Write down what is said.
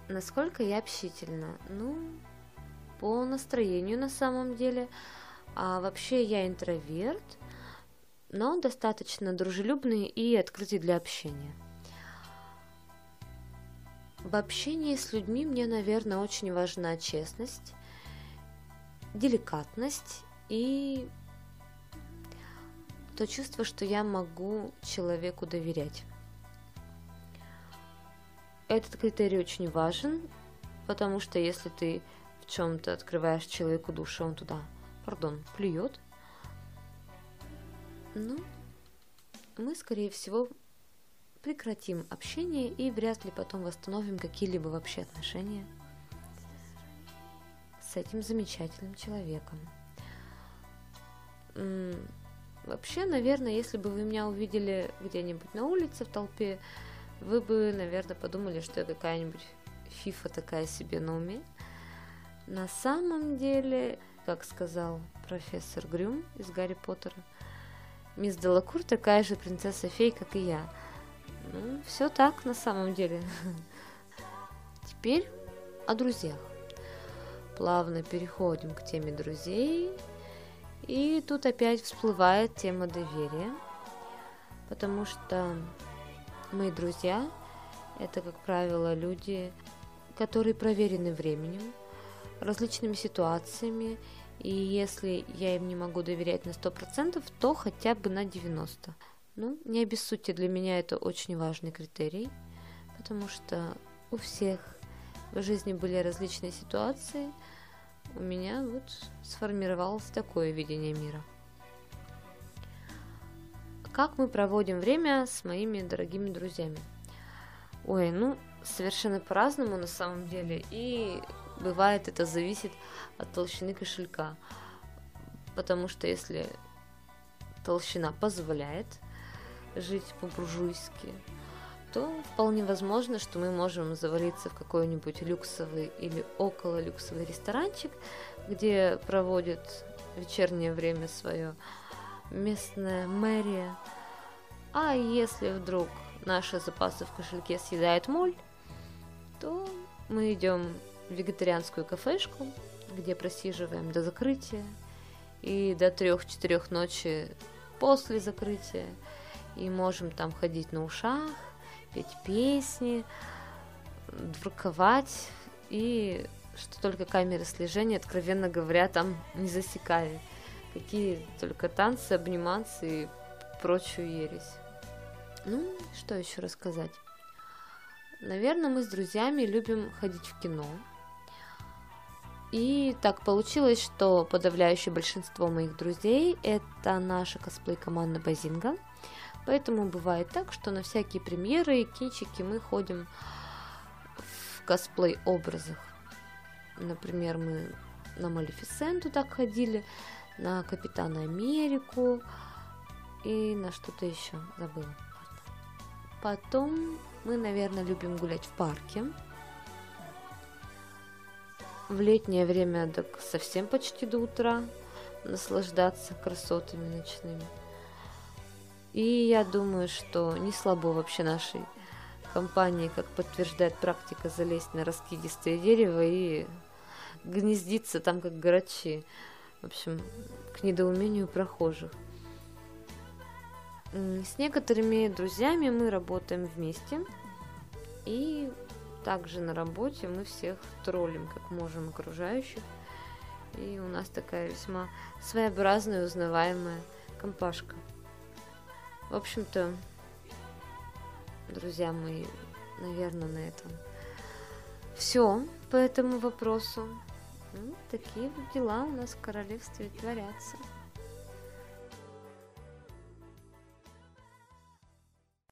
Насколько я общительна? Ну, по настроению на самом деле. А вообще я интроверт, но достаточно дружелюбный и открытый для общения. В общении с людьми мне, наверное, очень важна честность, деликатность и то чувство, что я могу человеку доверять. Этот критерий очень важен, потому что если ты в чем-то открываешь человеку душу, он туда, плюет, ну, мы, скорее всего, прекратим общение и вряд ли потом восстановим какие-либо вообще отношения с этим замечательным человеком. Вообще, наверное, если бы вы меня увидели где-нибудь на улице в толпе, вы бы, наверное, подумали, что я какая-нибудь фифа такая себе на уме. На самом деле, как сказал профессор Грюм из Гарри Поттера, мисс Делакур такая же принцесса-фей, как и я. Ну, все так на самом деле. Теперь о друзьях. Плавно переходим к теме друзей. И тут опять всплывает тема доверия, потому что мои друзья – это, как правило, люди, которые проверены временем, различными ситуациями, и если я им не могу доверять на 100%, то хотя бы на 90%. Ну, не обессудьте, для меня это очень важный критерий, потому что у всех в жизни были различные ситуации. У меня вот сформировалось такое видение мира. Как мы проводим время с моими дорогими друзьями? Ой, ну, совершенно по-разному на самом деле. И бывает это зависит от толщины кошелька. Потому что если толщина позволяет жить по-буржуйски, то вполне возможно, что мы можем завалиться в какой-нибудь люксовый или около люксовый ресторанчик, где проводит вечернее время свое местная мэрия. А если вдруг наши запасы в кошельке съедает моль, то мы идем в вегетарианскую кафешку, где просиживаем до закрытия и до 3-4 ночи после закрытия, и можем там ходить на ушах, петь песни, дурковать, и что только камеры слежения, откровенно говоря, там не засекали. Какие только танцы, обниматься и прочую ересь. Ну, что еще рассказать? Наверное, мы с друзьями любим ходить в кино. И так получилось, что подавляющее большинство моих друзей – это наша косплей-команда Базинга. Поэтому бывает так, что на всякие премьеры и кинчики мы ходим в косплей-образах. Например, мы на Малефисенту так ходили, на Капитана Америку и на что-то еще забыла. Потом мы, наверное, любим гулять в парке. В летнее время так совсем почти до утра наслаждаться красотами ночными. И я думаю, что не слабо вообще нашей компании, как подтверждает практика, залезть на раскидистое дерево и гнездиться там, как грачи. В общем, к недоумению прохожих. С некоторыми друзьями мы работаем вместе. И также на работе мы всех троллим, как можем, окружающих. И у нас такая весьма своеобразная, узнаваемая компашка. В общем-то, друзья мои, наверное, на этом все по этому вопросу. Ну, такие вот дела у нас в королевстве творятся.